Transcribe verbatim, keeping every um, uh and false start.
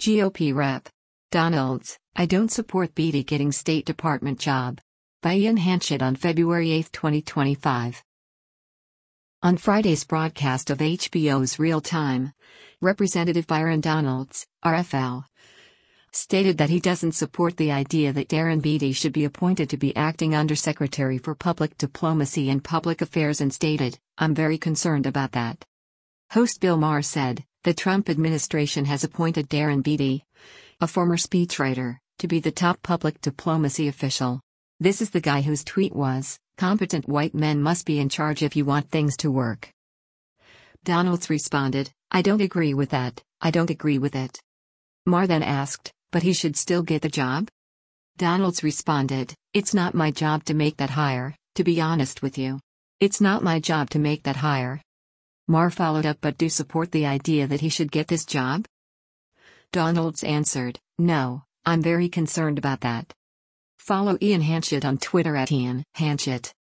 G O P Rep. Donalds, I don't support Beattie getting State Department job. By Ian Hanchett on February eighth twenty twenty-five. On Friday's broadcast of H B O's Real Time, Representative Byron Donalds, R F L, stated that he doesn't support the idea that Darren Beattie should be appointed to be acting Undersecretary for Public Diplomacy and Public Affairs and stated, "I'm very concerned about that." Host Bill Maher said, the Trump administration has appointed Darren Beattie, a former speechwriter, to be the top public diplomacy official. This is the guy whose tweet was, "Competent white men must be in charge if you want things to work." Donalds responded, "I don't agree with that, I don't agree with it." Maher then asked, "But he should still get the job?" Donalds responded, "It's not my job to make that hire, to be honest with you. It's not my job to make that hire." Maher followed up, "But do support the idea that he should get this job?" Donalds answered, "No, I'm very concerned about that." Follow Ian Hanchett on Twitter at Ian Hanchett.